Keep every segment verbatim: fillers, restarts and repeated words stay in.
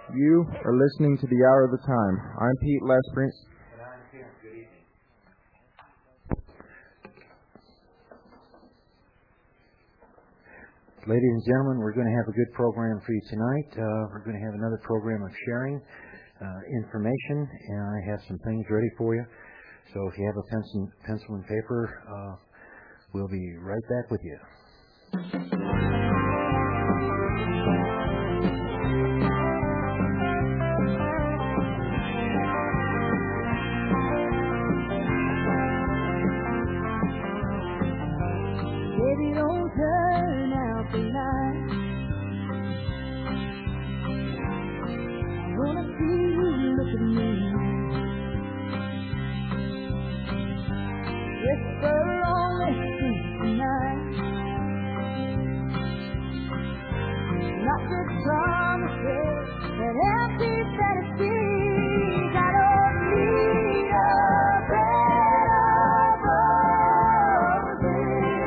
You are listening to The Hour of the Time. I'm Pete Lesprint. And I'm Tim. Good evening. Ladies and gentlemen, we're going to have a good program for you tonight. Uh, we're going to have another program of sharing uh, information, and I have some things ready for you. So if you have a pencil, pencil and paper, uh, we'll be right back with you. Baby, don't turn out the light. I wanna see you look at me. Whisper only sleep tonight. Not just promises and empty fantasies. I don't need a bed of roses.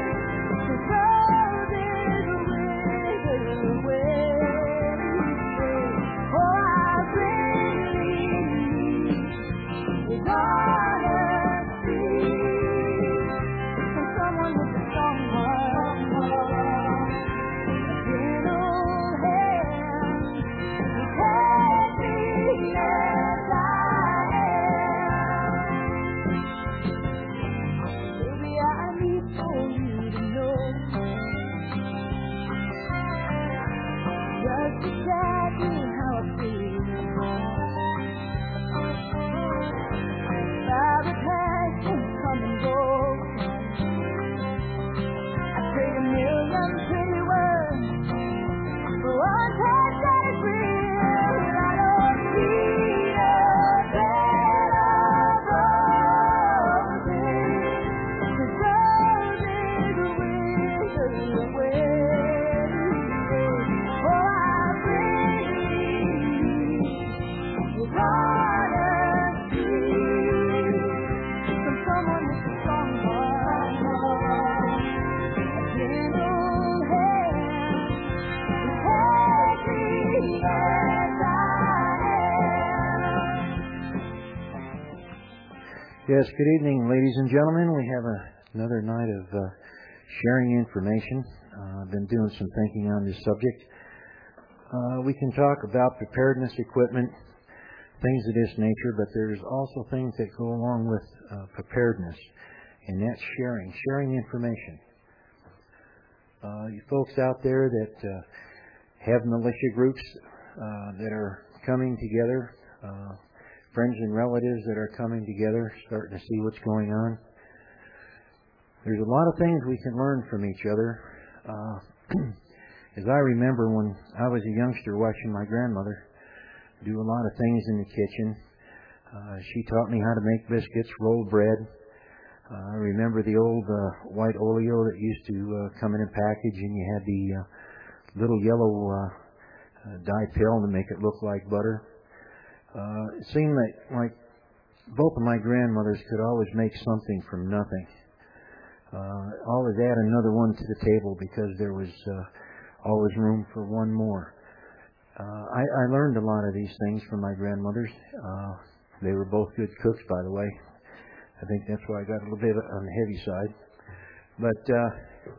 Yes, good evening, ladies and gentlemen. We have a, another night of uh, sharing information. Uh, I've been doing some thinking on this subject. Uh, we can talk about preparedness equipment, things of this nature, but there's also things that go along with uh, preparedness, and that's sharing, sharing information. Uh, you folks out there that uh, have militia groups uh, that are coming together, uh, friends and relatives that are coming together, starting to see what's going on. There's a lot of things we can learn from each other. Uh, as I remember when I was a youngster watching my grandmother do a lot of things in the kitchen. Uh, she taught me how to make biscuits, roll bread. Uh, I remember the old uh, white oleo that used to uh, come in a package, and you had the uh, little yellow uh, uh, dye pill to make it look like butter. Uh, it seemed like, like both of my grandmothers could always make something from nothing. Uh, always add another one to the table because there was uh, always room for one more. Uh, I, I learned a lot of these things from my grandmothers. Uh, they were both good cooks, by the way. I think that's why I got a little bit on the heavy side. But uh,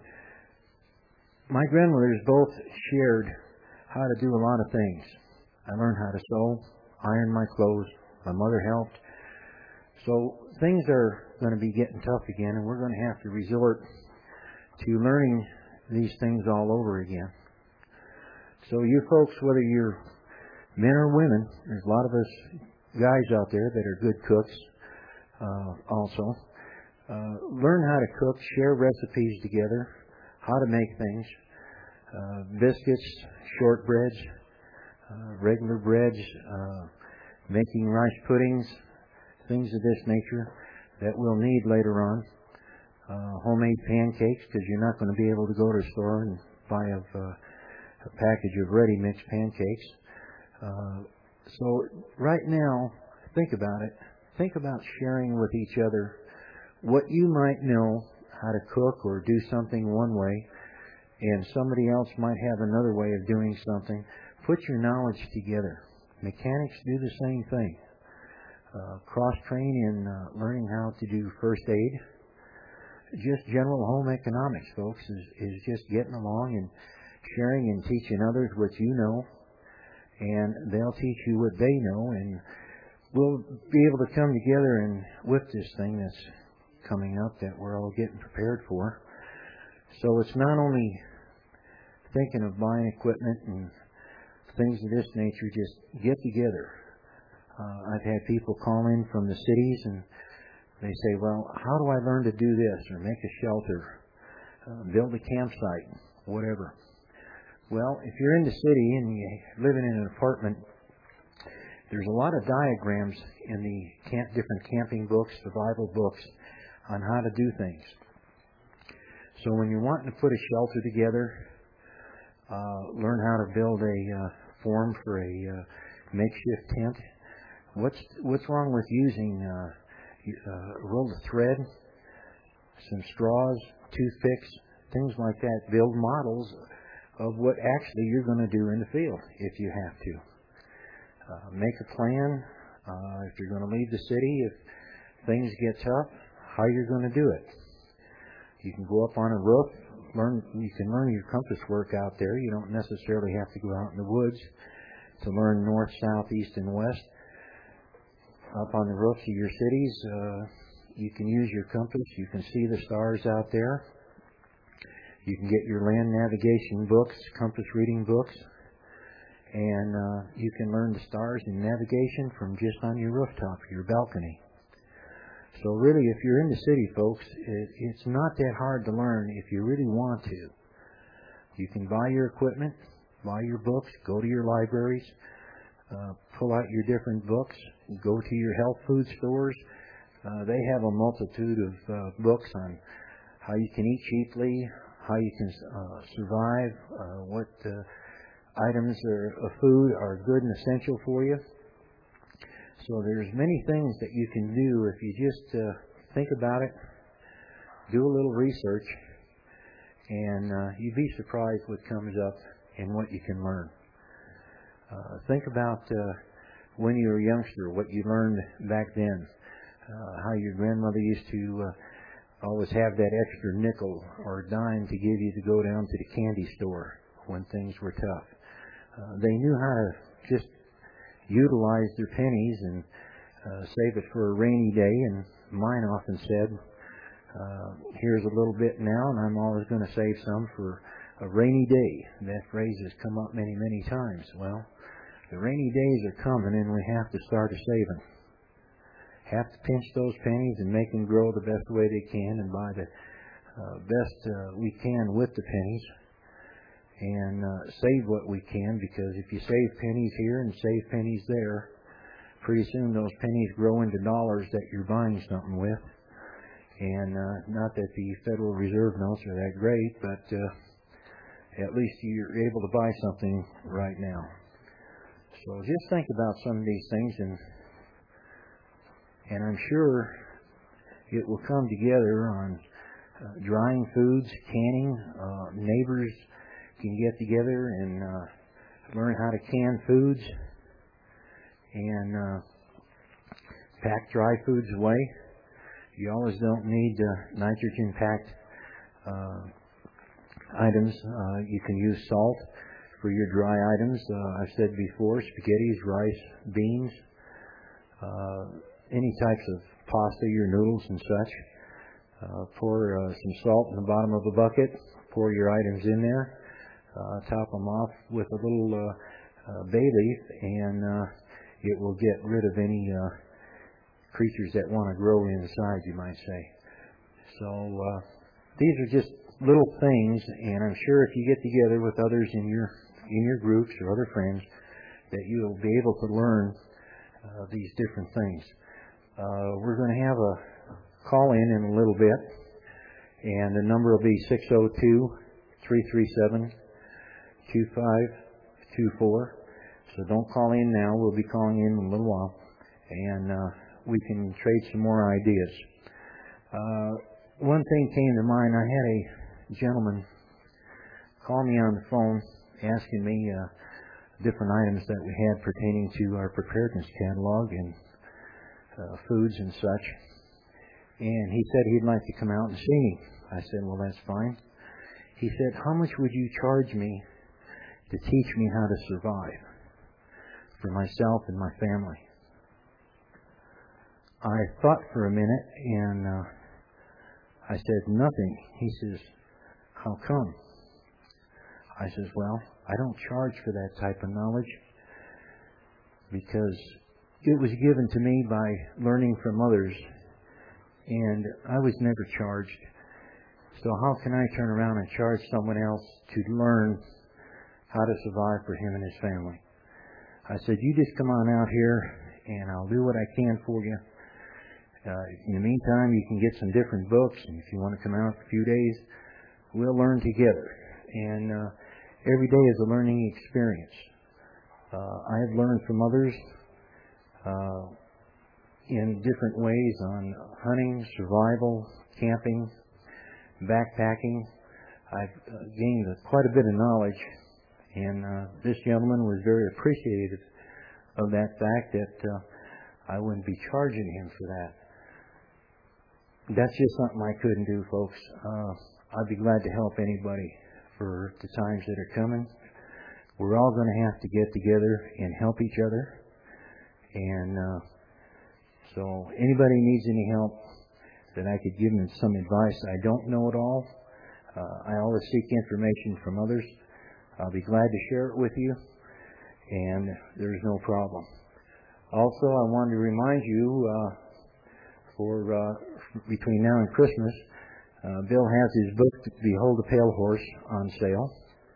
my grandmothers both shared how to do a lot of things. I learned how to sew, iron my clothes. My mother helped. So things are going to be getting tough again, and we're going to have to resort to learning these things all over again. So you folks, whether you're men or women, there's a lot of us guys out there that are good cooks uh, also. Uh, learn how to cook, share recipes together, how to make things. Uh, biscuits, shortbreads, uh, regular breads, uh, making rice puddings, things of this nature that we'll need later on. Uh, homemade pancakes, because you're not going to be able to go to a store and buy a, uh, a package of ready-mixed pancakes. Uh, so right now, think about it. Think about sharing with each other what you might know how to cook or do something one way, and somebody else might have another way of doing something. Put your knowledge together. Mechanics do the same thing. Uh, cross-train in uh, learning how to do first aid. Just general home economics, folks, is, is just getting along and sharing and teaching others what you know, and they'll teach you what they know, and we'll be able to come together and whip this thing that's coming up that we're all getting prepared for. So it's not only thinking of buying equipment and things of this nature, just get together. Uh, I've had people call in from the cities and they say, well, how do I learn to do this or make a shelter, uh, build a campsite, whatever. Well, if you're in the city and you're living in an apartment, there's a lot of diagrams in the camp, different camping books, survival books, on how to do things. So when you're wanting to put a shelter together, uh, learn how to build a uh, form for a uh, makeshift tent, what's what's wrong with using uh, uh, a roll of thread, some straws, toothpicks, things like that? Build models of what actually you're going to do in the field if you have to. Uh, make a plan. Uh, if you're going to leave the city, if things get tough, how you're going to do it. You can go up on a roof, learn. You can learn your compass work out there. You don't necessarily have to go out in the woods to learn north, south, east, and west. Up on the roofs of your cities, uh, you can use your compass. You can see the stars out there. You can get your land navigation books, compass reading books, and uh, you can learn the stars and navigation from just on your rooftop, your balcony. So really, if you're in the city, folks, it, it's not that hard to learn if you really want to. You can buy your equipment, buy your books, go to your libraries, uh, pull out your different books, go to your health food stores. Uh, they have a multitude of uh, books on how you can eat cheaply, how you can uh, survive, uh, what uh, items are, of food are good and essential for you. So there's many things that you can do if you just uh, think about it, do a little research, and uh, you'd be surprised what comes up and what you can learn. Uh, think about uh, when you were a youngster, what you learned back then, uh, how your grandmother used to uh, always have that extra nickel or dime to give you to go down to the candy store when things were tough. Uh, they knew how to just utilize their pennies and uh, save it for a rainy day. And mine often said, uh, here's a little bit now, and I'm always going to save some for a rainy day. That phrase has come up many, many times. Well, the rainy days are coming, and we have to start a saving. Have to pinch those pennies and make them grow the best way they can and buy the uh, best uh, we can with the pennies. And uh, save what we can, because if you save pennies here and save pennies there, pretty soon those pennies grow into dollars that you're buying something with. And uh, not that the Federal Reserve notes are that great, but uh, at least you're able to buy something right now. So just think about some of these things, and and I'm sure it will come together on uh, drying foods, canning, uh, neighbors can get together and uh, learn how to can foods and uh, pack dry foods away. You always don't need uh, nitrogen-packed uh, items. Uh, you can use salt for your dry items. Uh, I've said before, spaghettis, rice, beans, uh, any types of pasta, your noodles and such. Uh, pour uh, some salt in the bottom of a bucket. Pour your items in there. Uh, top them off with a little uh, uh, bay leaf, and uh, it will get rid of any uh, creatures that want to grow inside, you might say. So uh, these are just little things, and I'm sure if you get together with others in your in your groups or other friends, that you'll be able to learn uh, these different things. Uh, we're going to have a call in in a little bit, and the number will be six oh two, three three seven, two five two four. So don't call in now. We'll be calling in in a little while, and uh, we can trade some more ideas. Uh, one thing came to mind. I had a gentleman call me on the phone asking me uh, different items that we had pertaining to our preparedness catalog and uh, foods and such. And he said he'd like to come out and see me. I said, well, that's fine. He said, how much would you charge me to teach me how to survive for myself and my family? I thought for a minute, and uh, I said, nothing. He says, how come? I says, well, I don't charge for that type of knowledge because it was given to me by learning from others, and I was never charged. So how can I turn around and charge someone else to learn how to survive for him and his family? I said, you just come on out here, and I'll do what I can for you. Uh, in the meantime, you can get some different books, and if you want to come out for a few days, we'll learn together. And uh, every day is a learning experience. Uh, I have learned from others uh, in different ways on hunting, survival, camping, backpacking. I've uh, gained uh, quite a bit of knowledge, and uh, this gentleman was very appreciative of that fact that uh, I wouldn't be charging him for that. That's just something I couldn't do, folks. Uh, I'd be glad to help anybody for the times that are coming. We're all going to have to get together and help each other. And uh, so anybody needs any help that I could give them some advice. I don't know it all. Uh, I always seek information from others. I'll be glad to share it with you, and there's no problem. Also, I wanted to remind you, uh, for uh, between now and Christmas, uh, Bill has his book, Behold the Pale Horse, on sale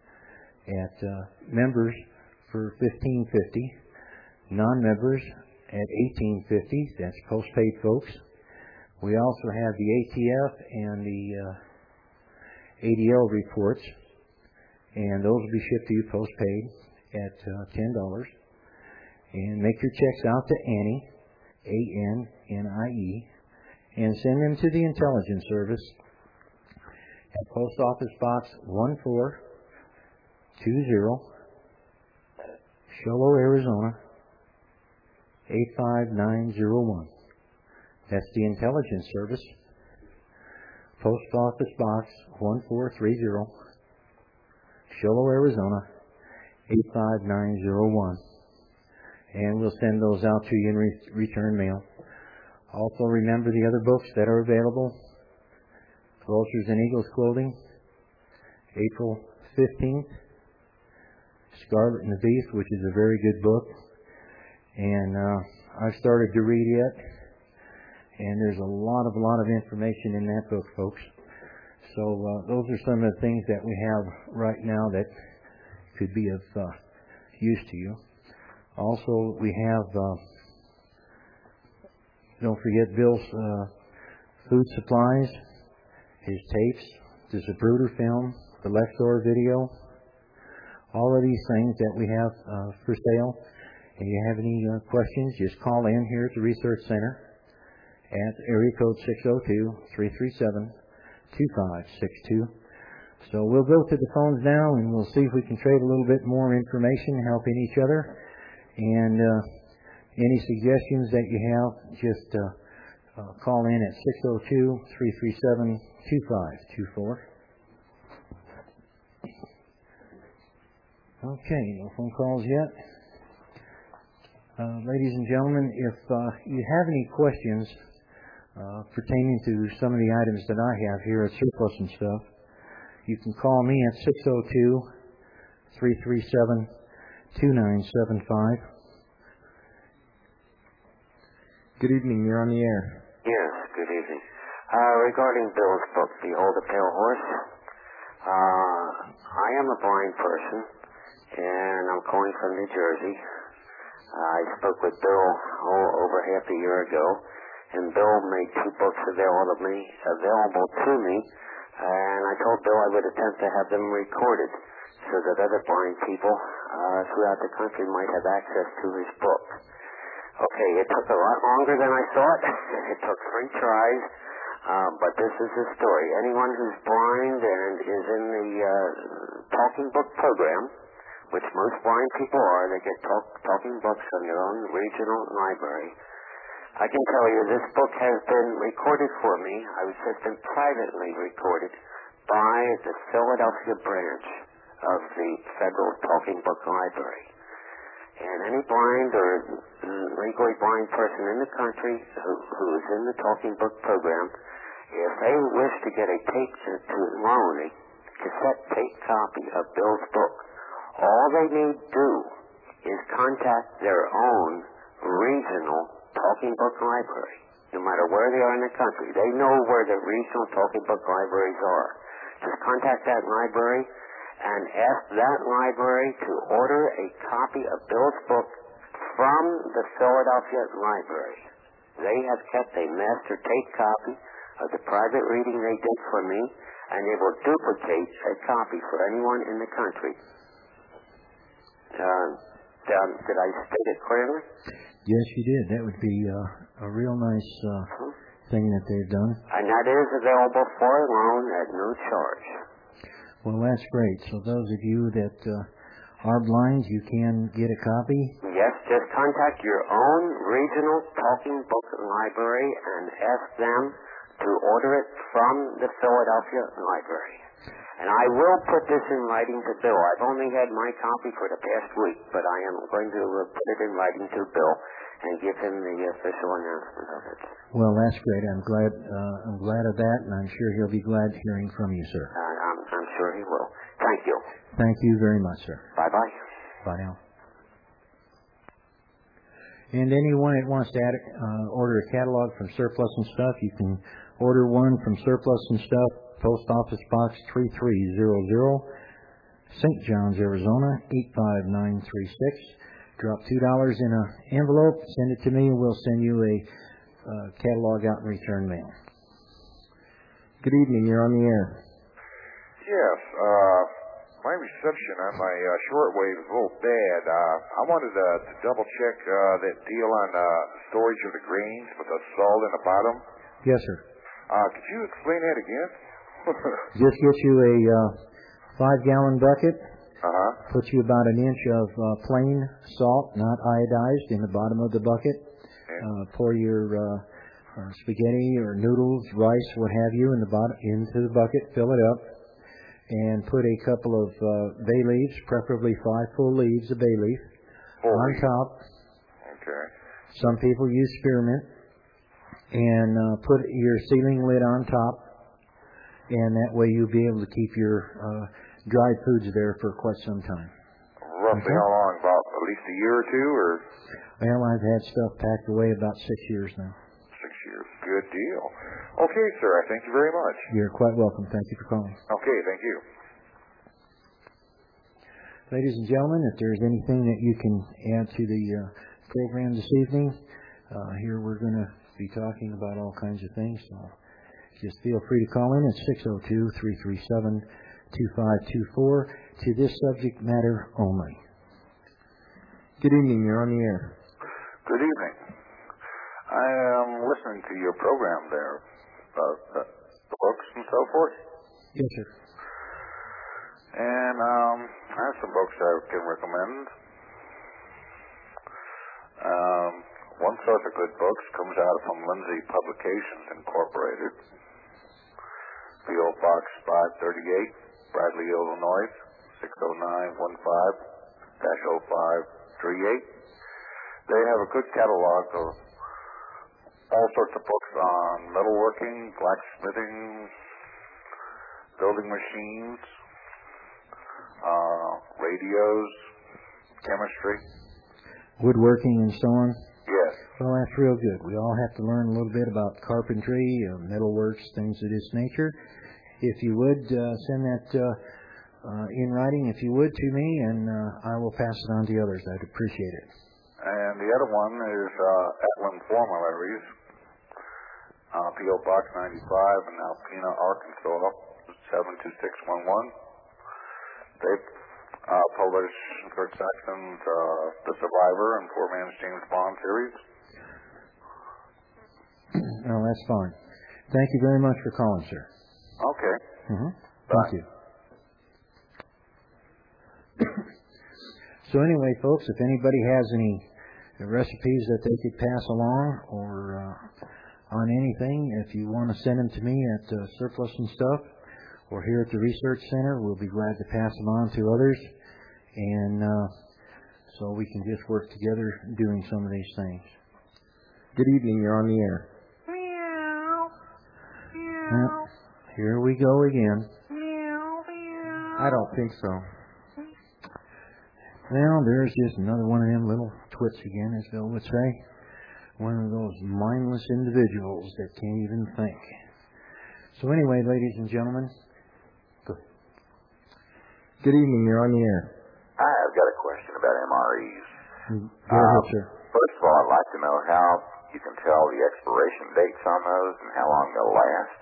at uh, members for fifteen fifty, non-members at eighteen fifty. That's postpaid folks. We also have the A T F and the uh, A D L reports, and those will be shipped to you postpaid at uh, ten dollars. And make your checks out to Annie, A N N I E, and send them to the Intelligence Service at Post Office Box one four two zero, Show Low, Arizona, eight five nine zero one. That's the Intelligence Service, Post Office Box one four three zero, Show Low, Arizona, eight five nine zero one. And we'll send those out to you in re- return mail. Also, remember the other books that are available. Vultures and Eagles Clothing, April fifteenth. Scarlet and the Beast, which is a very good book. And uh, I've started to read it. And there's a lot of, lot of information in that book, folks. So uh, those are some of the things that we have right now that could be of uh, use to you. Also, we have, uh, don't forget Bill's uh, food supplies, his tapes, the Zapruder film, the Lexor video, all of these things that we have uh, for sale. If you have any uh, questions, just call in here at the Research Center at area code six oh two, three three seven, two five six two. So we'll go to the phones now, and we'll see if we can trade a little bit more information, helping each other. And uh, any suggestions that you have, just uh, uh, call in at six oh two, three three seven, two five two four. Okay, no phone calls yet. Uh, ladies and gentlemen, if uh, you have any questions uh, pertaining to some of the items that I have here at Surplus and Stuff, you can call me at six oh two, three three seven, two nine seven five. Good evening, you're on the air. Yes, good evening. Uh, regarding Bill's book, Behold the Pale Horse, uh, I am a blind person, and I'm calling from New Jersey. Uh, I spoke with Bill oh, over half a year ago, and Bill made two books available to me, available to me, and I told Bill I would attempt to have them recorded so that other blind people uh, throughout the country might have access to his book. Okay, it took a lot longer than I thought. It took three tries, uh, but this is the story. Anyone who's blind and is in the uh, talking book program which most blind people are. They get talk, talking books from their own regional library. I can tell you this book has been recorded for me. I was just been privately recorded by the Philadelphia branch of the Federal Talking Book Library. And any blind or legally blind person in the country who, who is in the Talking Book program, if they wish to get a tape to, to loan a cassette tape copy of Bill's book, all they need do is contact their own regional Talking Book Library, no matter where they are in the country. They know where the regional Talking Book libraries are. Just contact that library and ask that library to order a copy of Bill's book from the Philadelphia Library. They have kept a master tape copy of the private reading they did for me, and they will duplicate a copy for anyone in the country. Uh, um, did I state it clearly? Yes, you did. That would be uh, a real nice uh, thing that they've done. And that is available for loan at no charge. Well, that's great. So those of you that uh, are blind, you can get a copy? Yes, just contact your own regional Talking Book Library and ask them to order it from the Philadelphia Library. And I will put this in writing to Bill. I've only had my copy for the past week, but I am going to uh, put it in writing to Bill and give him the official announcement of it. Well, that's great. I'm glad. Uh, I'm glad of that, and I'm sure he'll be glad hearing from you, sir. Uh, I'm, I'm sure he will. Thank you. Thank you very much, sir. Bye bye. Bye now. And anyone that wants to add, uh, order a catalog from Surplus and Stuff, you can order one from Surplus and Stuff, Post Office Box three three zero zero, Saint John's, Arizona eight five nine three six. Drop two dollars in an envelope, send it to me, and we'll send you a uh, catalog out in return mail. Good evening. You're on the air. Yes. Uh, my reception on my uh, shortwave is a little bad. Uh, I wanted to, to double check uh, that deal on uh, storage of the grains with the salt in the bottom. Yes, sir. Uh, could you explain that again? Just get you a uh, five-gallon bucket. Uh-huh. Put you about an inch of uh, plain salt, not iodized, in the bottom of the bucket. Okay. Uh, pour your uh, uh, spaghetti or noodles, rice, what have you, in the bottom into the bucket. Fill it up, and put a couple of uh, bay leaves, preferably five full leaves of bay leaf, Full on leaf. top. Okay. Some people use spearmint, and uh, put your ceiling lid on top, and that way you'll be able to keep your uh, dried foods there for quite some time. Roughly Okay. how long? About at least a year or two, or Well, I've had stuff packed away about six years now. six years? Good deal. Okay, sir. I thank you very much. You're quite welcome. Thank you for calling. Okay, thank you. Ladies and gentlemen, if there's anything that you can add to the uh, program this evening, uh, here we're going to be talking about all kinds of things. So just feel free to call in at six oh two, three three seven, two five two four to this subject matter only. Good evening. You're on the air. Good evening. I am listening to your program there about the, the books and so forth. Yes, sir. And um, I have some books I can recommend. Um, one source of good books comes out from Lindsay Publications Incorporated. P O Box five thirty-eight, Bradley, Illinois, six oh nine one five dash oh five three eight. They have a good catalog of all sorts of books on metalworking, blacksmithing, building machines, uh, radios, chemistry. Woodworking and so on. Yes. Well, that's real good. We all have to learn a little bit about carpentry, uh, metalworks, things of this nature. If you would, uh, send that uh, uh, in writing, if you would, to me, and uh, I will pass it on to others. I'd appreciate it. And the other one is uh, Atlin Formularies, uh, P O Box ninety-five in Alpena, Arkansas, seven two six one one. They uh, publish Kurt Saxon's uh, The Survivor and Poor Man's James Bond series. Well, that's fine. Thank you very much for calling, sir. Okay. Mm-hmm. Bye. Thank you. So anyway, folks, if anybody has any recipes that they could pass along or uh, on anything, if you want to send them to me at uh, Surplus and Stuff or here at the Research Center, we'll be glad to pass them on to others. And uh, so we can just work together doing some of these things. Good evening, you're on the air. Well, here we go again. I don't think so. Well, there's just another one of them little twits again, as Bill would say. One of those mindless individuals that can't even think. So anyway, ladies and gentlemen, go. Good evening, you're on the air. I've got a question about M R Es. Go ahead, sir. First of all, I'd like to know how you can tell the expiration dates on those and how long they'll last.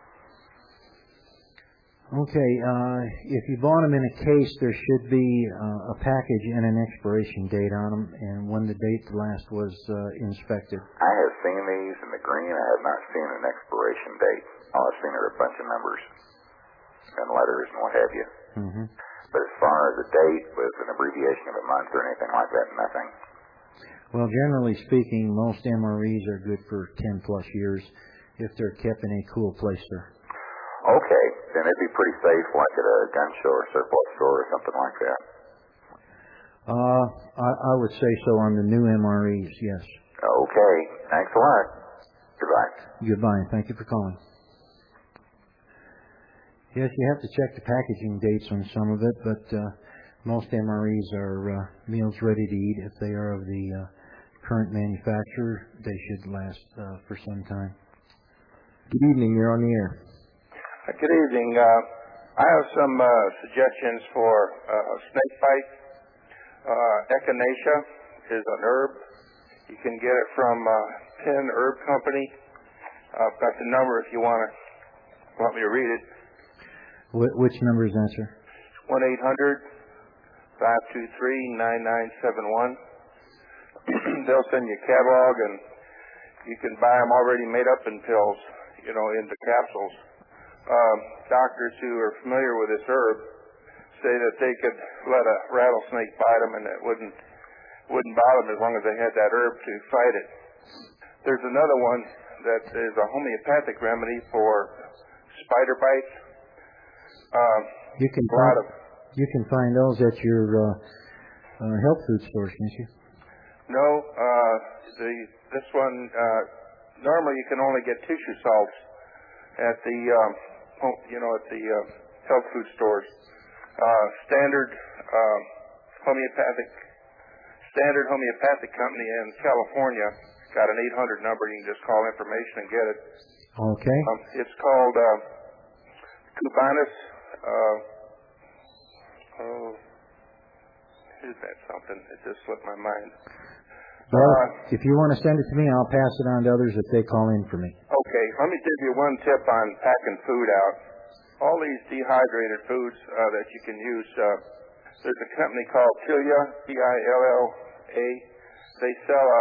Okay, uh, if you bought them in a case, there should be uh, a package and an expiration date on them, and when the date last was uh, inspected. I have seen these in the green. I have not seen an expiration date. All I've seen are a bunch of numbers and letters and what have you. Mm-hmm. But as far as a date with an abbreviation of a month or anything like that, nothing. Well, generally speaking, most M R Es are good for ten plus years if they're kept in a cool place, sir. Okay, then it'd be pretty safe, like at a gun show or surplus store or something like that. Uh, I, I would say so on the new M R Es, yes. Okay, thanks a lot. Goodbye. Goodbye, and thank you for calling. Yes, you have to check the packaging dates on some of it, but uh, most M R Es are uh, meals ready to eat. If they are of the uh, current manufacturer, they should last uh, for some time. Good evening, you're on the air. Good evening. Uh, I have some uh, suggestions for uh, snake bite. Uh, Echinacea is an herb. You can get it from uh, Penn Herb Company. I've got the number if you want to want me to read it. Wh- which number is that, sir? one eight hundred, five two three, nine nine seven one. They'll send you a catalog, and you can buy them already made up in pills, you know, into capsules. Um, doctors who are familiar with this herb say that they could let a rattlesnake bite them and it wouldn't wouldn't bother them as long as they had that herb to fight it. There's another one that is a homeopathic remedy for spider bites. Um, You can a lot find, of you can find those at your uh, uh, health food stores, can't you? no. Uh, the this one uh, normally you can only get tissue salts at the um, home, you know at the uh, health food stores. Uh, standard uh, homeopathic standard homeopathic company in California got an eight hundred number. You can just call information and get it. Okay. Um, it's called uh, Cubanus. Uh, oh, is that something? It just slipped my mind. Well, Uh, if you want to send it to me, I'll pass it on to others if they call in for me. Okay, let me give you one tip on packing food out. All these dehydrated foods uh, that you can use, uh, there's a company called Tilia, T I L L A. They sell a,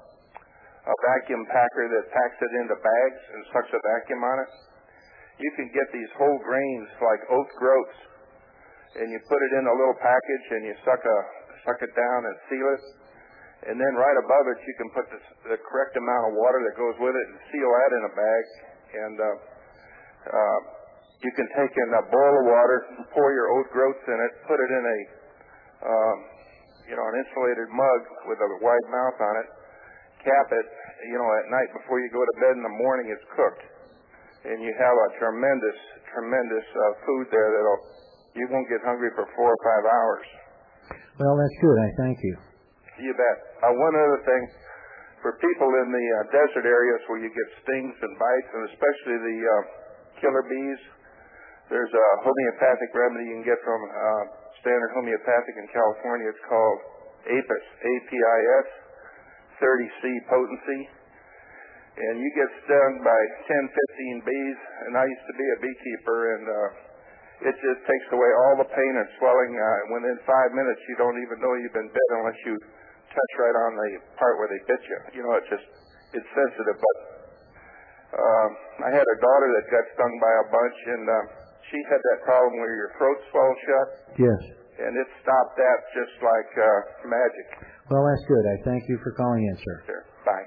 a vacuum packer that packs it into bags and sucks a vacuum on it. You can get these whole grains like oat groats, and you put it in a little package and you suck a suck it down and seal it. And then right above it, you can put the, the correct amount of water that goes with it and seal that in a bag. And uh, uh, you can take in a boil of water, pour your oat groats in it, put it in a, um, you know, an insulated mug with a wide mouth on it, cap it, you know, at night before you go to bed in the morning, it's cooked. And you have a tremendous, tremendous uh, food there that'll, you won't get hungry for four or five hours. Well, that's good. I thank you. You bet. Uh, one other thing, for people in the uh, desert areas where you get stings and bites, and especially the uh, killer bees, there's a homeopathic remedy you can get from uh, Standard Homeopathic in California. It's called Apis, A P I S, thirty C potency. And you get stung by ten, fifteen bees, and I used to be a beekeeper, and uh, it just takes away all the pain and swelling. Uh, within five minutes, you don't even know you've been bit unless you touch right on the part where they bit you. You know, it's just, it's sensitive. But um, I had a daughter that got stung by a bunch, and uh, she had that problem where your throat swells shut. Yes. and it stopped that just like uh, magic. Well, that's good. I thank you for calling in, sir. Sure. Bye.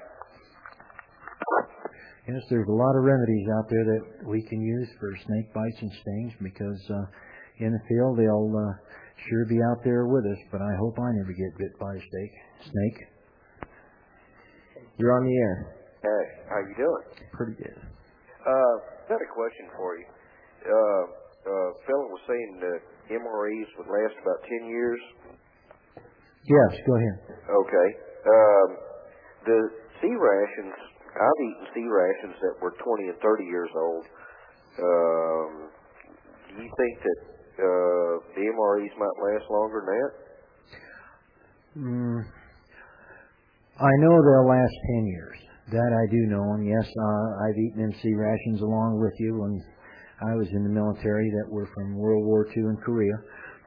Yes, there's a lot of remedies out there that we can use for snake bites and stings because uh, in the field they'll uh, sure be out there with us, but I hope I never get bit by a snake. Snake. You're on the air. Hey, how you doing? Pretty good. Uh, got a question for you. Uh, uh, fellow was saying that M R Es would last about ten years. Yes, go ahead. Okay. Um, the C rations, I've eaten C rations that were twenty and thirty years old. Um, do you think that uh, the M R Es might last longer than that? Mm, I know they'll last ten years. That I do know, and yes, uh, I've eaten M C rations along with you when I was in the military that were from World War Two in Korea.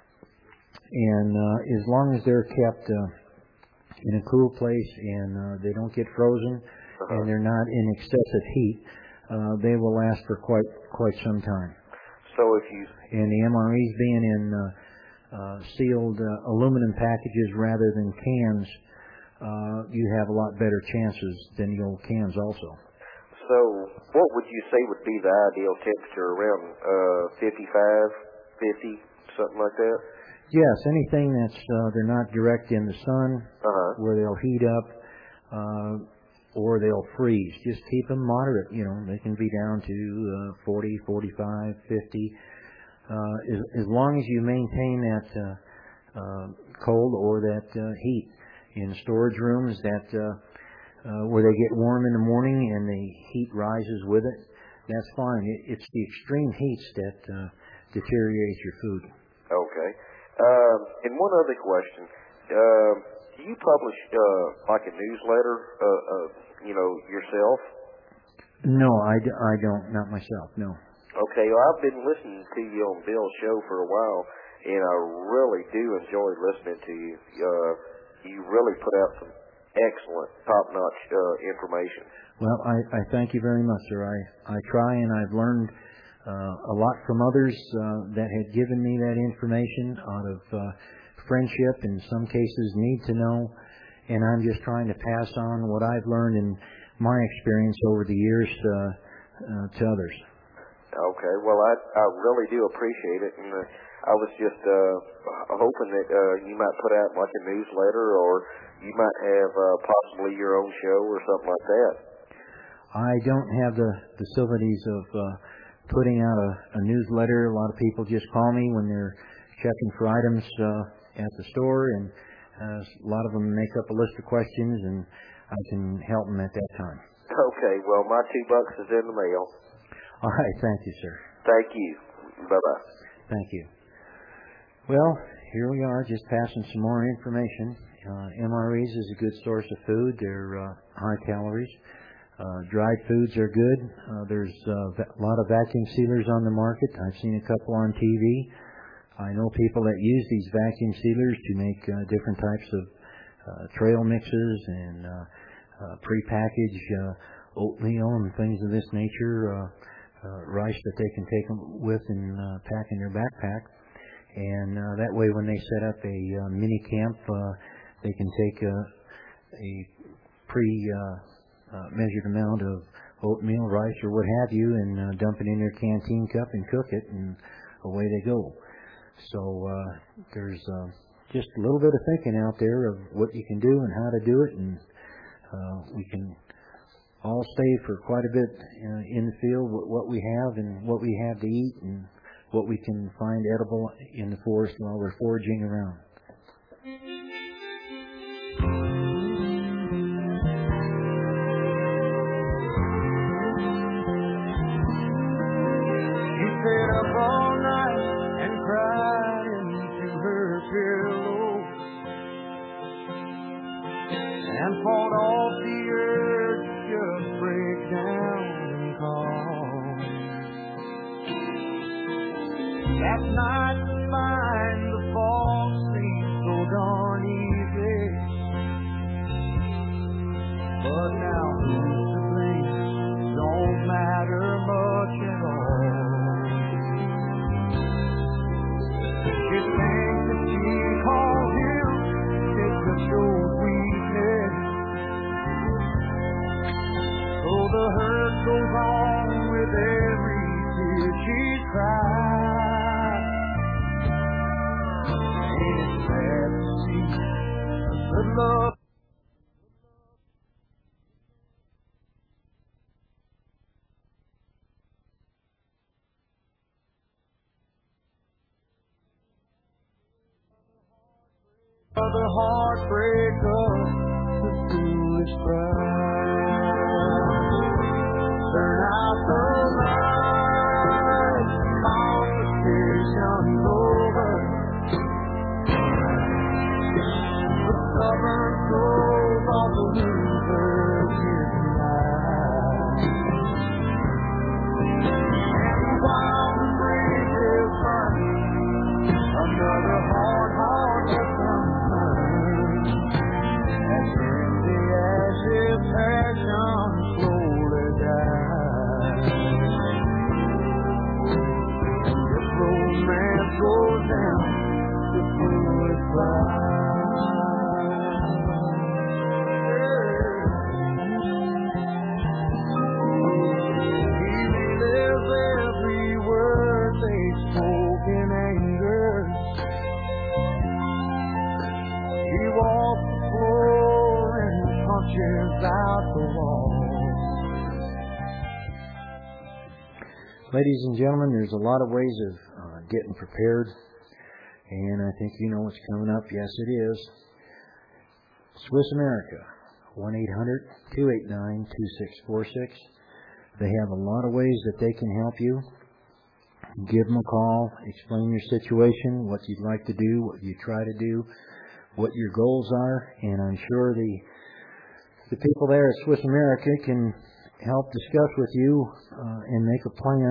And uh, as long as they're kept uh, in a cool place and uh, they don't get frozen uh-huh. and they're not in excessive heat, uh, they will last for quite quite some time. So if you and the M R Es being in uh, uh, sealed uh, aluminum packages rather than cans, uh, you have a lot better chances than the old cans also. So what would you say would be the ideal temperature? Around uh, fifty-five, fifty, something like that? Yes, anything that's uh, they're not direct in the sun, uh-huh. where they'll heat up, uh, or they'll freeze. Just keep them moderate. You know, they can be down to uh, forty, forty-five, fifty. Uh, as, as long as you maintain that uh, uh, cold or that uh, heat in storage rooms, that uh, uh, where they get warm in the morning and the heat rises with it, that's fine. It, it's the extreme heats that uh, deteriorate your food. Okay. Uh, and one other question. Uh, do you publish uh, like a newsletter, uh, uh, you know, yourself? No, I, d- I don't. Not myself, no. Okay. Well, I've been listening to you on Bill's show for a while, and I really do enjoy listening to you. Uh, you really put out some excellent, top-notch uh, information. Well, I, I thank you very much, sir. I, I try, and I've learned Uh, a lot from others uh, that had given me that information out of uh, friendship, in some cases need to know, and I'm just trying to pass on what I've learned in my experience over the years uh, uh, to others. Okay, well, I, I really do appreciate it, and uh, I was just uh, hoping that uh, you might put out like a newsletter, or you might have uh, possibly your own show or something like that. I don't have the facilities of uh, putting out a, a newsletter. A lot of people just call me when they're checking for items uh, at the store, and uh, a lot of them make up a list of questions, and I can help them at that time. Okay, well, my two bucks is in the mail. All right, thank you, sir. Thank you. Bye-bye. Thank you. Well, here we are, just passing some more information. Uh, M R Es is a good source of food. They're uh, high calories. Uh, dried foods are good. Uh, there's uh, a lot of vacuum sealers on the market. I've seen a couple on T V. I know people that use these vacuum sealers to make uh, different types of uh, trail mixes and uh, uh, prepackaged uh, oatmeal and things of this nature, uh, uh, rice that they can take with and uh, pack in their backpack. And uh, that way when they set up a uh, mini camp, uh, they can take a, a pre... Uh, Uh, measured amount of oatmeal, rice, or what have you, and uh, dump it in their canteen cup and cook it, and away they go. So uh, there's uh, just a little bit of thinking out there of what you can do and how to do it, and uh, we can all stay for quite a bit uh, in the field with what we have and what we have to eat and what we can find edible in the forest while we're foraging around. And fought off the urge to just break down and call. That night to find the fall seemed so darn easy. But now who's to blame? Don't matter much at all. You think that she Good luck. The heartbreaker, the foolish bride. Turn out the lights, competition's over. The stubborn souls of the losers here tonight. And while the bridge is burning, another hard heart will come. Passion slowly dies. If romance goes down, the foolish bride. He lives every word they spoke in anger. He walks the floor and punches out the wall. Ladies and gentlemen, there's a lot of ways of uh, getting prepared, and I think you know what's coming up. Yes, it is. Swiss America, one eight hundred, two eight nine, two six four six. They have a lot of ways that they can help you. Give them a call, explain your situation, what you'd like to do, what you try to do, what your goals are, and I'm sure the The people there at Swiss America can help discuss with you uh, and make a plan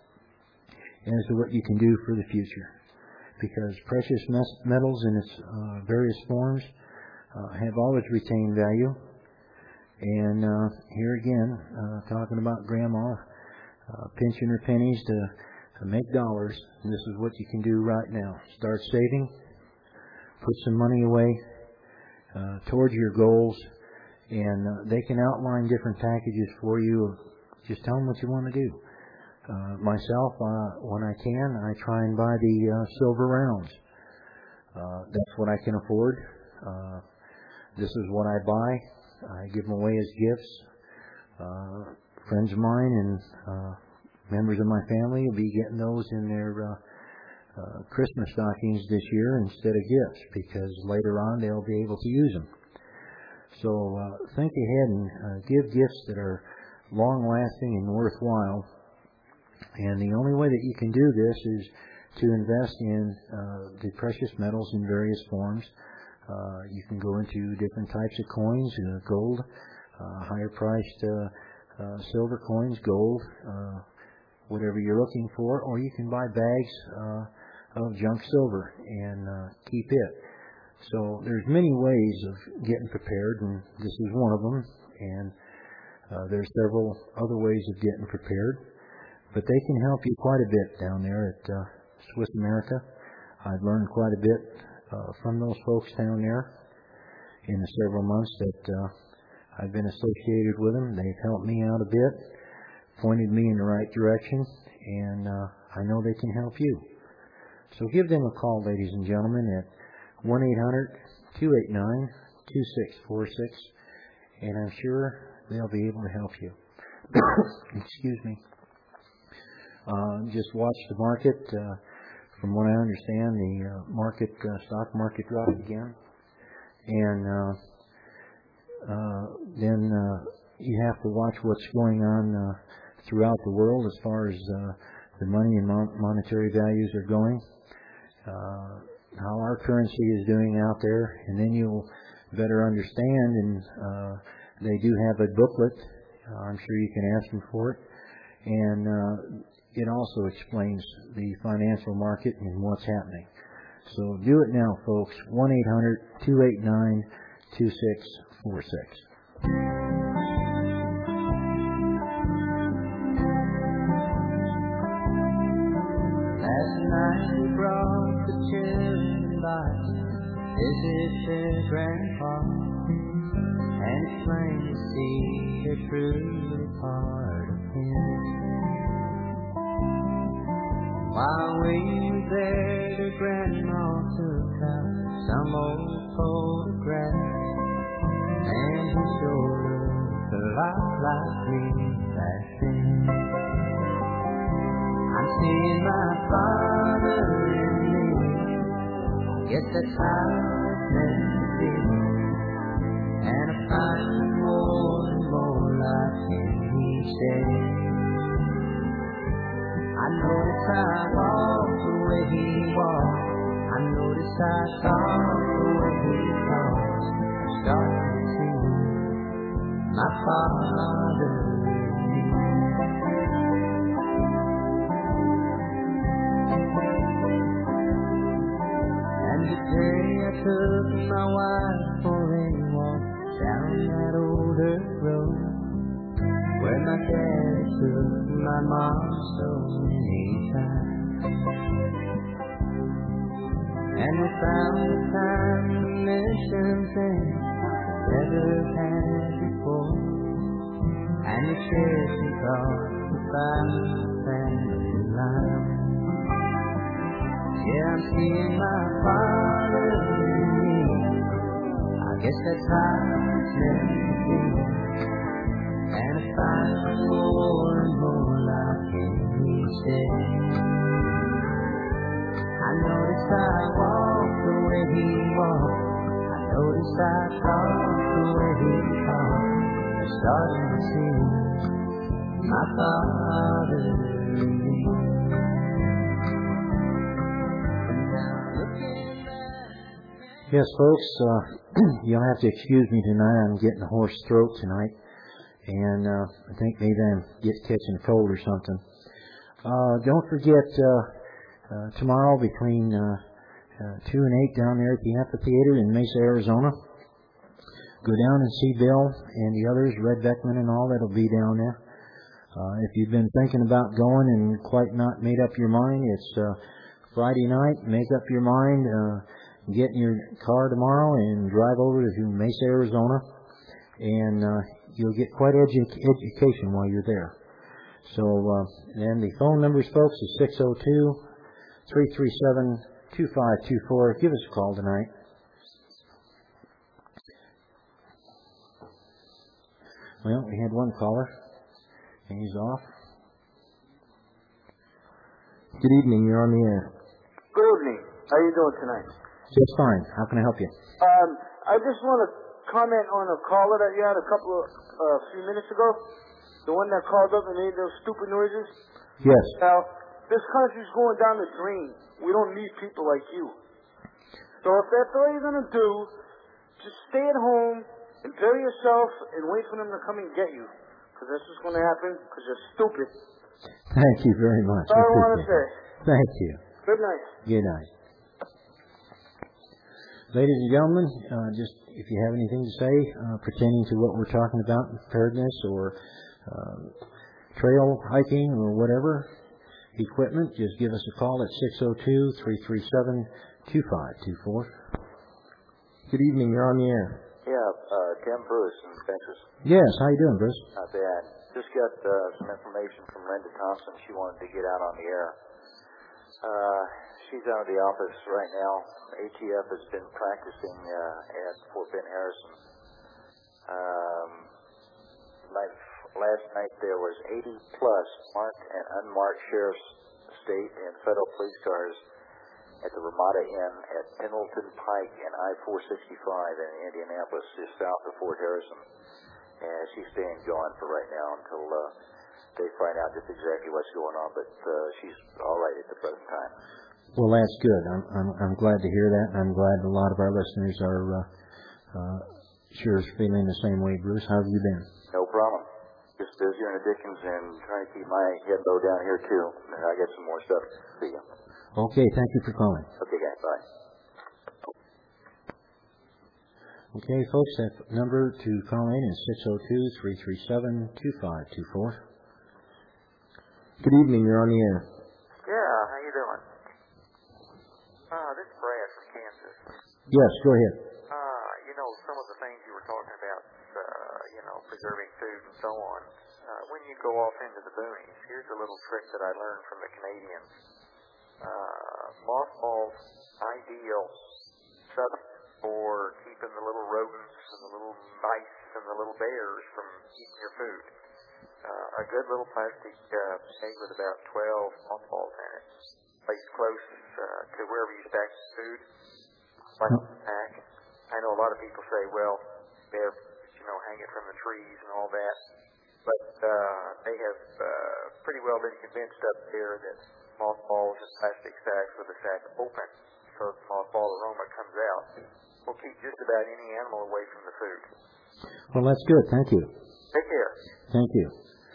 as to what you can do for the future. Because precious metals in its uh, various forms uh, have always retained value. And uh, here again, uh, talking about Grandma uh, pinching her pennies to, to make dollars, this is what you can do right now. Start saving, put some money away uh, towards your goals. And uh, they can outline different packages for you. Just tell them what you want to do. Uh, myself, uh, when I can, I try and buy the uh, silver rounds. Uh, that's what I can afford. Uh, this is what I buy. I give them away as gifts. Uh, friends of mine and uh, members of my family will be getting those in their uh, uh, Christmas stockings this year instead of gifts, because later on they'll be able to use them. So uh, think ahead and uh, give gifts that are long-lasting and worthwhile. And the only way that you can do this is to invest in uh, the precious metals in various forms. Uh, you can go into different types of coins, uh, gold, uh, higher-priced uh, uh, silver coins, gold, uh, whatever you're looking for, or you can buy bags uh, of junk silver and uh, keep it. So there's many ways of getting prepared, and this is one of them. And uh, there's several other ways of getting prepared. But they can help you quite a bit down there at uh, Swiss America. I've learned quite a bit uh, from those folks down there in the several months that uh, I've been associated with them. They've helped me out a bit, pointed me in the right direction, and uh, I know they can help you. So give them a call, ladies and gentlemen, at one eight hundred, two eight nine, two six four six, and I'm sure they'll be able to help you. Excuse me. Uh, just watch the market. Uh, from what I understand, the uh, market, uh, stock market dropped again. And uh, uh, then uh, you have to watch what's going on uh, throughout the world as far as uh, the money and mon- monetary values are going. Uh, how our currency is doing out there, and then you'll better understand. And uh, they do have a booklet. Uh, I'm sure you can ask them for it. And uh, it also explains the financial market and what's happening. So do it now, folks. one eight hundred, two eight nine, two six four six. Last night we brought the children by to visit their grandpa and it's plain to see they're truly part of him. While we were there, the grandma took out some old photographs rock like me back then. I'm seeing my father in me. Guess that's how it's meant to be. And I find more and more like him each day. I notice I walk the way he walks. I notice I talk the way he talks. I start to see my father in me. And the day I took my wife for a walk down that old dirt road, where my dad took my mom so many times. And we found the time mission thing never had before. And we shared some thoughts about the family line. Yeah, I'm seeing my father in me. I guess that's how it's meant to be. And I find more and more like him each day. I notice I walk the way he walks. I notice I talk the way he talks. I'm starting to see my father in me. Yes, folks, uh, you'll have to excuse me tonight. I'm getting a hoarse throat tonight. And uh, I think maybe I'm get, catching a cold or something. Uh, don't forget, uh, uh, tomorrow between uh, uh, two and eight down there at the amphitheater in Mesa, Arizona. Go down and see Bill and the others, Red Beckman and all that'll be down there. Uh, if you've been thinking about going and quite not made up your mind, it's uh, Friday night. Make up your mind. Uh, get in your car tomorrow and drive over to Mesa, Arizona, and uh, you'll get quite edu- education while you're there. So, uh, and the phone numbers, folks, is six oh two, three three seven, two five two four. Give us a call tonight. Well, we had one caller, and he's off. Good evening. You're on the air. Good evening. How are you doing tonight? Just fine. How can I help you? Um, I just want to comment on a caller that you had a couple of uh, few minutes ago. The one that called up and made those stupid noises. Yes. Now, this country's going down the drain. We don't need people like you. So if that's all you're going to do, just stay at home and bury yourself and wait for them to come and get you. Because that's what's going to happen because you're stupid. Thank you very much. That's all I want to say. Thank you. Good night. Good night. Ladies and gentlemen, uh, just if you have anything to say uh, pertaining to what we're talking about, preparedness or uh, trail hiking or whatever equipment, just give us a call at six oh two, three three seven, two five two four. Good evening. You're on the air. Yeah, uh, Tim Bruce in Texas. Yes, how you doing, Bruce? Not bad. Just got uh, some information from Linda Thompson. She wanted to get out on the air. Uh, she's out of the office right now. A T F has been practicing uh, at Fort Bend Harrison. Um, like last night there was eighty plus marked and unmarked sheriff's state and federal police cars at the Ramada Inn at Pendleton Pike and I four sixty-five in Indianapolis, just south of Fort Harrison. And she's staying gone for right now until uh, they find out just exactly what's going on. But uh, she's all right at the present time. Well, that's good. I'm I'm, I'm glad to hear that. I'm glad a lot of our listeners are uh, uh, sure feeling the same way. Bruce, how have you been? No problem. Just busy in the Dickens and trying to keep my head low down here too. And I got some more stuff for you. Okay, thank you for calling. Okay, guys. Bye. Okay, folks, that number to call in is six oh two, three three seven, two five two four. Good evening. You're on the air. Yeah, how you doing? Uh, this is Brad from Kansas. Yes, go ahead. Uh, you know, some of the things you were talking about, uh, you know, preserving food and so on. Uh, when you go off into the boonies, here's a little trick that I learned from the Canadians. Uh, mothballs ideal substance for keeping the little rodents and the little mice and the little bears from eating your food. Uh, a good little plastic uh, bag with about twelve mothballs in it, placed close uh, to wherever you stack food, like a pack. I know a lot of people say, well, they're, you know, hanging from the trees and all that, but uh, they have uh, pretty well been convinced up there that mothballs and plastic sacks with the sack open, so the mothball aroma comes out, will keep just about any animal away from the food. Well, that's good. Thank you. Take care. Thank you.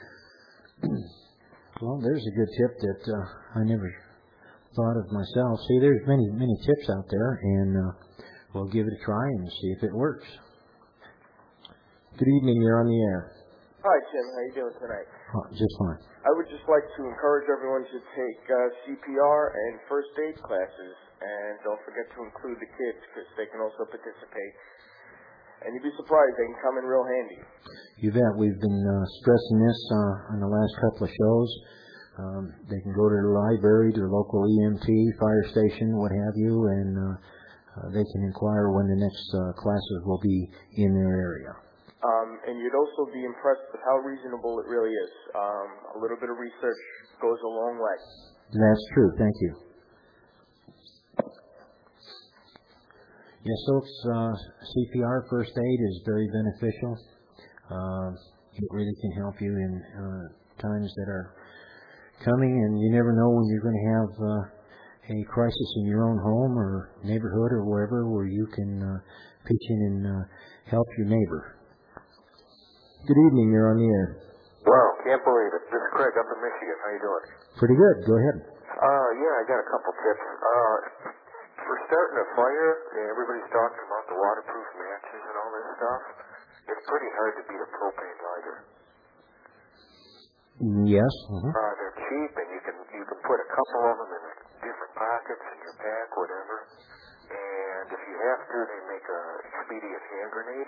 Well, there's a good tip that uh, I never thought of myself. See, there's many, many tips out there, and uh, we'll give it a try and see if it works. Good evening. You're on the air. Hi, Jim. How you doing tonight? Oh, just fine. I would just like to encourage everyone to take uh, C P R and first aid classes, and don't forget to include the kids because they can also participate. And you'd be surprised, they can come in real handy. You bet. We've been uh, stressing this uh, on the last couple of shows. Um, they can go to the library, their local E M T, fire station, what have you, and uh, uh, they can inquire when the next uh, classes will be in their area. Um, and you'd also be impressed with how reasonable it really is. Um, a little bit of research goes a long way. That's true. Thank you. Yes, folks, uh, C P R, first aid, is very beneficial. Uh, it really can help you in uh, times that are coming, and you never know when you're going to have uh, a crisis in your own home or neighborhood or wherever where you can uh, pitch in and uh, help your neighbor. Good evening. You're on the air. Wow, can't believe it. This is Craig up in Michigan. How you doing? Pretty good. Go ahead. Uh, yeah, I got a couple tips. Uh, for starting a fire, everybody's talking about the waterproof matches and all this stuff. It's pretty hard to beat a propane lighter. Yes. Mm-hmm. Uh, they're cheap, and you can you can put a couple of them in different pockets in your pack, whatever. And if you have to, they make a expedient hand grenade.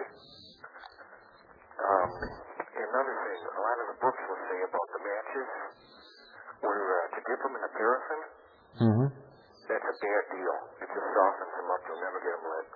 Um, another thing, a lot of the books will say about the matches, where uh, to dip them in a paraffin, Mm-hmm. that's a bad deal. It just softens them up. You'll never get them lit.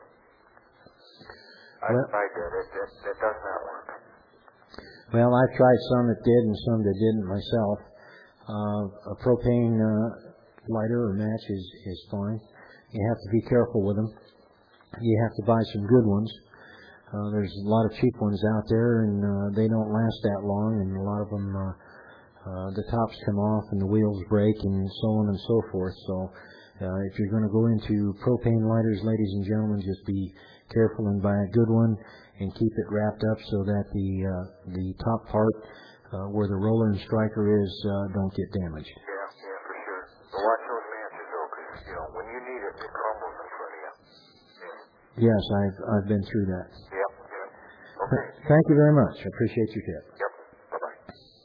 I Well, tried that. It, that. That does not work. well, I've tried some that did and some that didn't myself. Uh, a propane uh, lighter or match is, is fine. You have to be careful with them. You have to buy some good ones. Uh, there's a lot of cheap ones out there, and uh, they don't last that long, and a lot of them, uh, uh, the tops come off and the wheels break and so on and so forth. So uh, if you're going to go into propane lighters, ladies and gentlemen, just be careful and buy a good one and keep it wrapped up so that the uh, the top part uh, where the roller and striker is uh, don't get damaged. Yeah, yeah, for sure. But watch those matches, though, because, you know, when you need it, it crumbles in front of you. Yeah. Yes, I've I've been through that. Yep, yep. Okay. Thank you very much. I appreciate your tip. Yep. Bye-bye.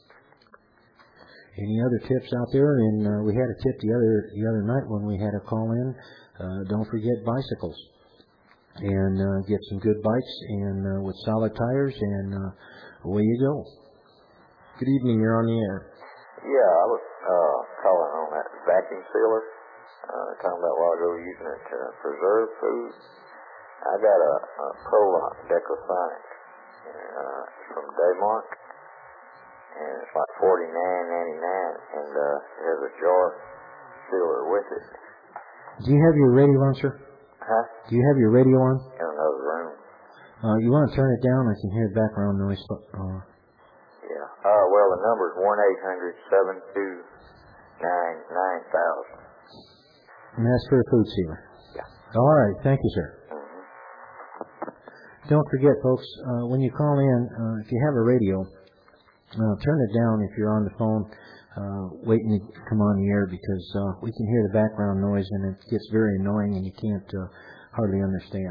Any other tips out there? And uh, we had a tip the other the other night when we had a call in. Uh, don't forget bicycles, and uh, get some good bikes and uh, with solid tires, and uh, away you go. Good evening. You're on the air. Yeah, I was uh, calling on that vacuum sealer. Uh, talking about a while ago using it to preserve food. I got a, a Prolock Decosonic uh, from Daymark, and it's like forty-nine ninety-nine, and uh, it has a jar sealer with it. Do you have your radio on, sir? Huh? Do you have your radio on? In another room. Uh, you want to turn it down? I can hear background noise. Uh, Yeah. Uh, well, the number is one eight hundred seven two nine nine thousand. and that's for a food sealer. Yeah. All right. Thank you, sir. Don't forget, folks, uh, when you call in, uh, if you have a radio, uh, turn it down if you're on the phone uh, waiting to come on the air, because uh, we can hear the background noise and it gets very annoying and you can't uh, hardly understand.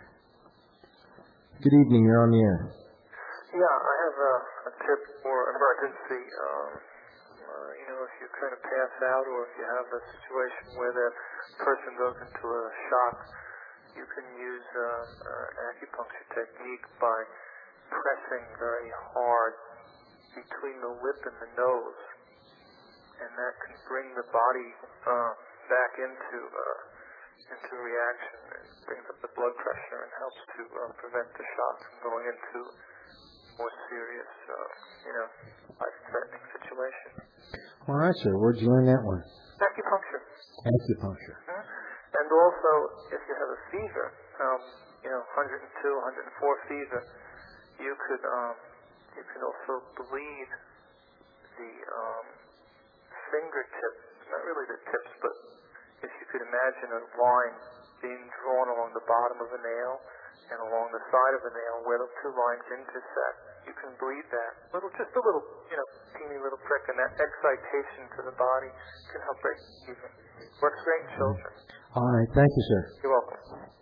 Good evening. You're on the air. Yeah, I have a, a tip for emergency. Um, uh, you know, if you kind of pass out or if you have a situation where the person goes into a shock, you can use uh, an acupuncture technique by pressing very hard between the lip and the nose, and that can bring the body uh, back into uh, into a reaction and brings up the blood pressure and helps to uh, prevent the shock from going into more serious, uh, you know, life-threatening situation. All right, sir. Where'd you learn that one? Acupuncture. Acupuncture. Mm-hmm. And also, if you have a fever, um, you know, one oh two, one oh four fever, you could um, you can also bleed the um, fingertip, not really the tips, but if you could imagine a line being drawn along the bottom of a nail and along the side of a nail where the two lines intersect, you can bleed that. Little, just a little, you know, teeny little prick, and that excitation to the body can help break the fever. Works great in children. All right. Thank you, sir. You're welcome.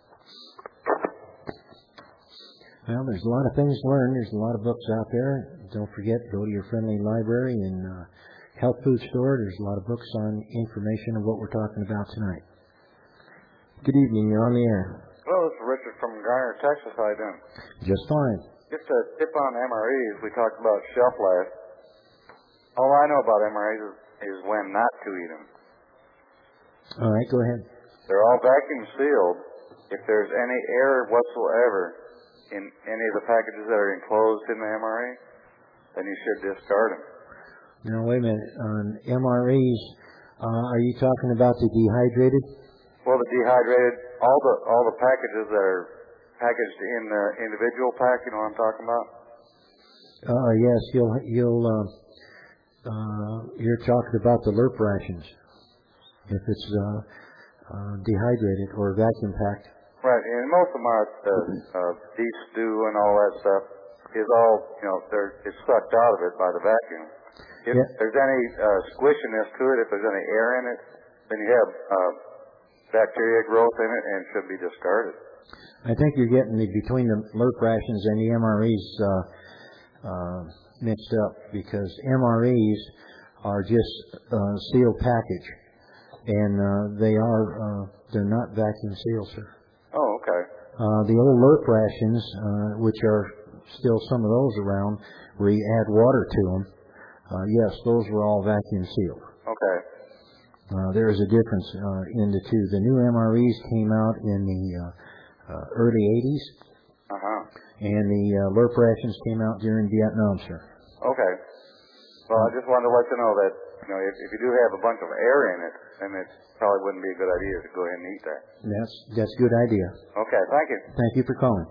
Well, there's a lot of things to learn. There's a lot of books out there. Don't forget, go to your friendly library and uh, health food store. There's a lot of books on information of what we're talking about tonight. Good evening. You're on the air. Hello, this is Richard from Garner, Texas. How you doing? Just fine. Just a tip on M R Es. We talked about shelf life. All I know about M R Es is, is when not to eat them. All right, go ahead. They're all vacuum sealed. If there's any air whatsoever in any of the packages that are enclosed in the M R E, then you should discard them. Now, wait a minute. On M R Es, uh, are you talking about the dehydrated? Well, the dehydrated, all the all the packages that are packaged in the individual pack, you know what I'm talking about? Uh, yes, you'll you'll uh, uh, you're talking about the L R P rations. If it's uh, uh, dehydrated or vacuum packed. Right, and most of them are the uh, beef stew and all that stuff is all, you know, they're it's sucked out of it by the vacuum. If yeah. there's any uh, squishiness to it, if there's any air in it, then you have uh, bacteria growth in it and it should be discarded. I think you're getting the, between the L R P rations and the M R Es uh, uh, mixed up, because M R Es are just uh, sealed package, and uh, they are uh, they're not vacuum sealed, sir. Oh, okay. Uh, the old L R P rations, uh, which are still some of those around, where you add water to them, uh, yes, those were all vacuum sealed. Okay. Uh, there is a difference uh, in the two. The new M R Es came out in the uh, uh, early eighties, uh-huh. and the uh, L R P rations came out during Vietnam, sir. Okay. Well, I just wanted to let you know that, you know, if, if you do have a bunch of air in it, then it probably wouldn't be a good idea to go ahead and eat that. That's that's a good idea. Okay, thank you. Thank you for calling.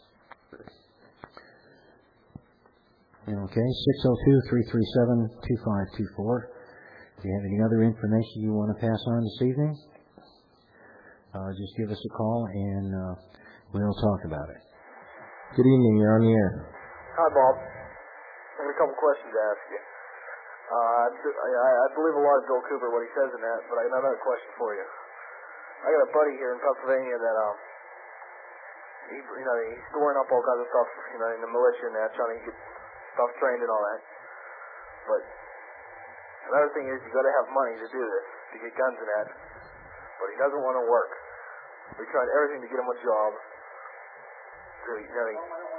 Okay, six oh two, three three seven, two five two four. Do you have any other information you want to pass on this evening? Uh, just give us a call and uh, we'll talk about it. Good evening. You're on the air. Hi, Bob. I got a couple questions to ask you. Uh, I, I believe a lot of Bill Cooper, what he says in that, but I got another question for you. I got a buddy here in Pennsylvania that, um, he, you know, he's storing up all kinds of stuff, you know, in the militia and that, trying to get stuff trained and all that. But another thing is, you got to have money to do this, to get guns and that. But he doesn't want to work. We tried everything to get him a job. So, you know, he,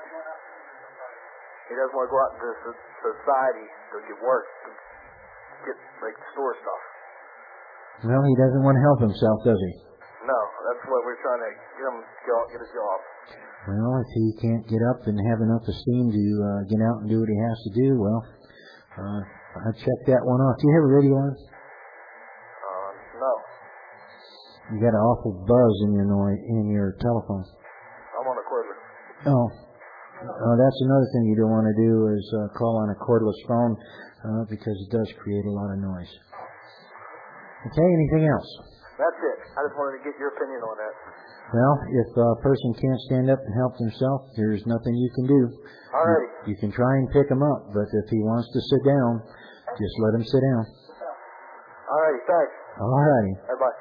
he doesn't want to go out into society to get work, to get, like, store stuff. Well, he doesn't want to help himself, does he? No, that's what we're trying to get him to get a job. Well, if he can't get up and have enough esteem to uh, get out and do what he has to do, well, uh, I'd check that one off. Do you have a radio on? Uh, no. You got an awful buzz in your noise, in your telephone. I'm on a cordless. Oh. Uh, that's another thing you don't want to do is uh, call on a cordless phone uh, because it does create a lot of noise. Okay, anything else? That's it. I just wanted to get your opinion on that. Well, if a person can't stand up and help themselves, there's nothing you can do. All right. You, you can try and pick him up, but if he wants to sit down, just let him sit down. All righty, thanks. All righty. Bye-bye.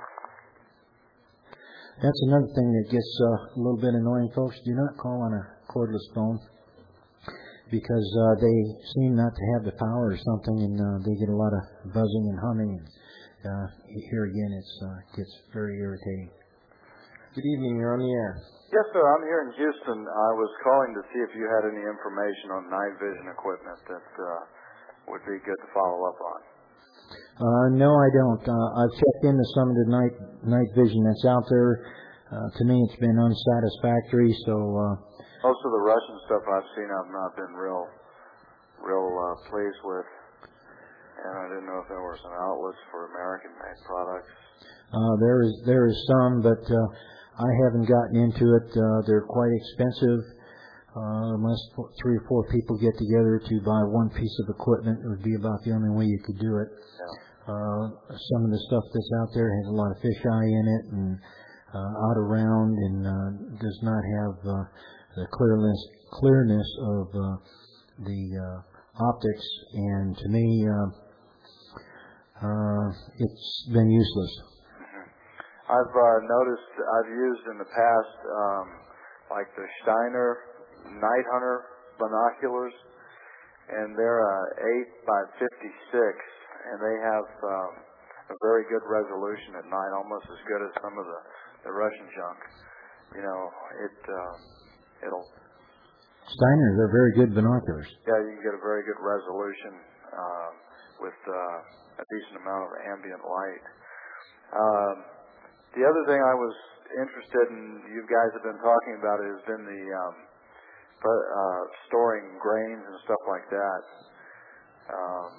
That's another thing that gets uh, a little bit annoying, folks. Do not call on a cordless phone because uh, they seem not to have the power or something, and uh, they get a lot of buzzing and humming. And uh, here again, it uh, gets very irritating. Good evening. You're on the air. Yes, sir. I'm here in Houston. I was calling to see if you had any information on night vision equipment that uh, would be good to follow up on. Uh, no, I don't. Uh, I've checked into some of the night night vision that's out there. Uh, to me, it's been unsatisfactory. So uh, most of the Russian stuff I've seen, I've not been real, real uh, pleased with. And I didn't know if there were some outlets for American-made products. Uh, there is there is some, but uh, I haven't gotten into it. Uh, they're quite expensive. Uh, unless three or four people get together to buy one piece of equipment, it would be about the only way you could do it. Yeah. Uh, some of the stuff that's out there has a lot of fisheye in it and uh, out around, and uh, does not have uh, the clearness clearness of uh, the uh, optics. And to me, uh, uh, it's been useless. I've uh, noticed, I've used in the past, um, like the Steiner Night Hunter binoculars, and they're uh, eight by fifty-six, and they have um, a very good resolution at night, almost as good as some of the, the Russian junk. You know, it, uh, it'll... Steiner, they're very good binoculars. Yeah, you can get a very good resolution uh, with uh, a decent amount of ambient light. Um, the other thing I was interested in, you guys have been talking about, has been the um, uh, storing grains and stuff like that. Um,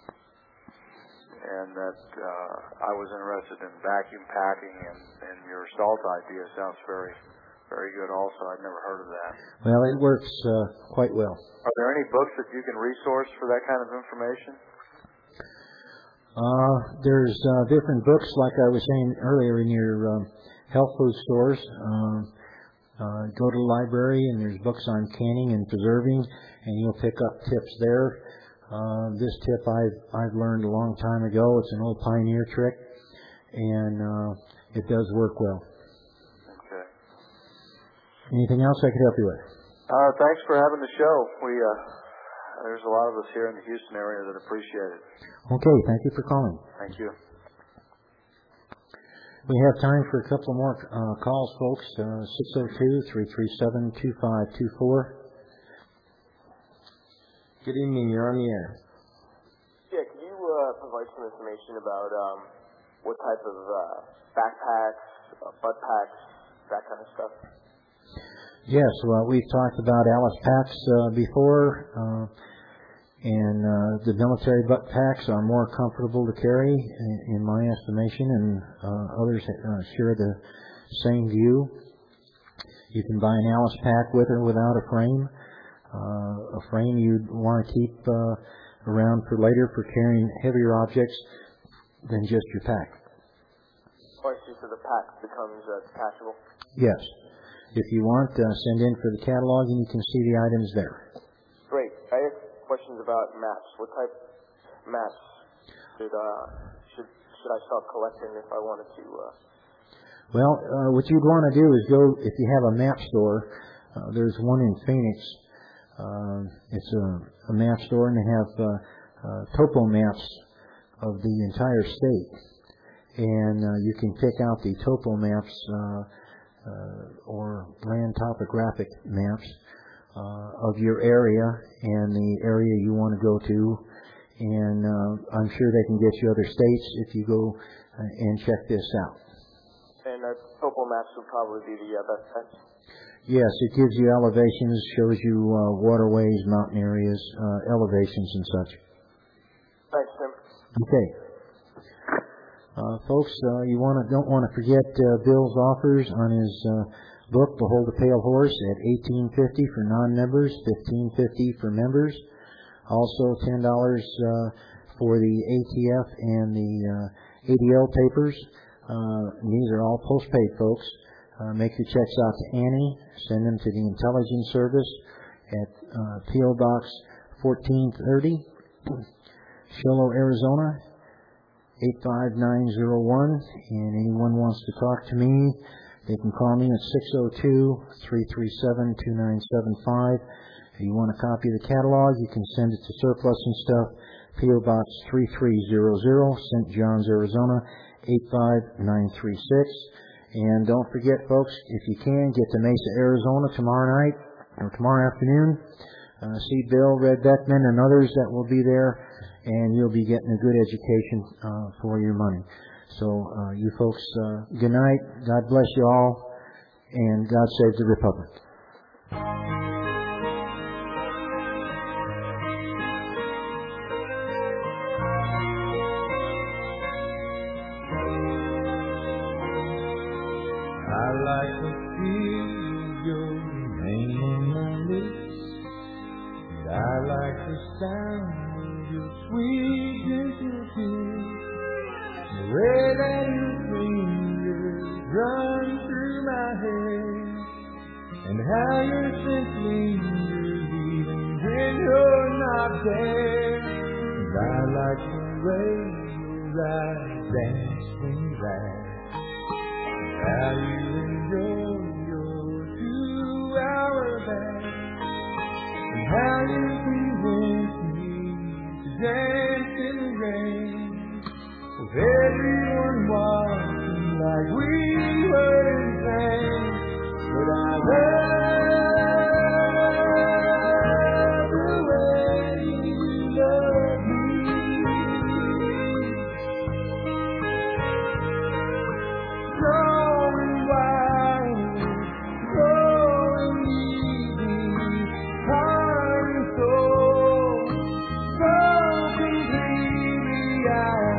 and that uh, I was interested in vacuum packing, and, and your salt idea sounds very, very good also. I've never heard of that. Well, it works uh, quite well. Are there any books that you can resource for that kind of information? Uh, there's uh, different books, like I was saying earlier, in your um, health food stores. Um, uh, go to the library, and there's books on canning and preserving, and you'll pick up tips there. Uh, this tip I've, I've learned a long time ago. It's an old pioneer trick, and uh, it does work well. Okay. Anything else I could help you with? Uh, thanks for having the show. We uh, there's a lot of us here in the Houston area that appreciate it. Okay, thank you for calling. Thank you. We have time for a couple more uh, calls, folks. Uh, six oh two, three three seven, two five two four. Good evening, you're on the air. Yeah, could you uh, provide some information about um, what type of uh, backpacks, uh, butt packs, that kind of stuff? Yes, well, we've talked about Alice packs uh, before, uh, and uh, the military butt packs are more comfortable to carry, in, in my estimation, and uh, others uh, share the same view. You can buy an Alice pack with or without a frame. Uh, a frame you'd want to keep uh, around for later for carrying heavier objects than just your pack. Oh, I see. So the pack becomes uh, detachable? Yes. If you want, uh, send in for the catalog and you can see the items there. Great. I have questions about maps. What type of maps should, uh, should, should I start collecting if I wanted to? Uh... Well, uh, what you'd want to do is go, if you have a map store, uh, there's one in Phoenix. Uh, it's a, a map store, and they have uh, uh, topo maps of the entire state. And uh, you can pick out the topo maps uh, uh, or land topographic maps uh, of your area and the area you want to go to. And uh, I'm sure they can get you other states if you go uh, and check this out. And uh, topo maps would probably be the uh, best bet? Yes, it gives you elevations, shows you uh, waterways, mountain areas, uh, elevations and such. Thanks, Tim. Okay. Uh, folks, uh, you wanna, don't want to forget uh, Bill's offers on his uh, book, Behold the Pale Horse, at eighteen fifty for non-members, fifteen fifty for members. Also ten dollars uh, for the A T F and the uh, A D L papers. Uh, these are all postpaid, folks. Uh, make your checks out to Annie. Send them to the Intelligence Service at uh, P O Box fourteen thirty, Shiloh, Arizona, eight five nine zero one. And anyone wants to talk to me, they can call me at six oh two, three three seven, two nine seven five. If you want a copy of the catalog, you can send it to Surplus and Stuff, P O Box three three zero zero, Saint John's, Arizona, eight five nine three six. And don't forget, folks, if you can, get to Mesa, Arizona tomorrow night or tomorrow afternoon. uh, see Bill, Red Beckman, and others that will be there, and you'll be getting a good education uh, for your money. So, uh, you folks, uh, good night. God bless you all, and God save the Republic. I like to feel your name on my lips, and I like the sound of your sweet gentle kiss, the way that your fingers run through my hair, and how your scent lingers even when you're not there. And I like the way your eyes dance when you laugh, how you enjoy your two-hour bath, and how you convince me to dance in the rain, with everyone watching like we were insane. But I love the way you love me. Going wild, going easy, heart and soul, so completely. I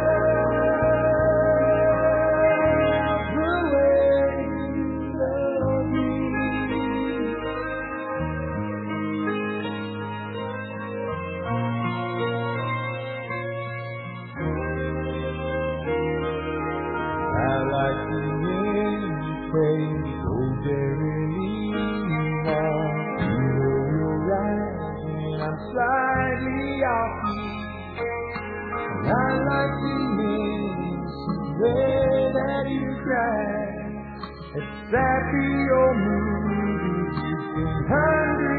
love the way you love me. I like the way you say, oh, verily, now you know you're right, and I'm slightly off key. And I like the innocent way that you cry, it's happy old movies you've seen hundreds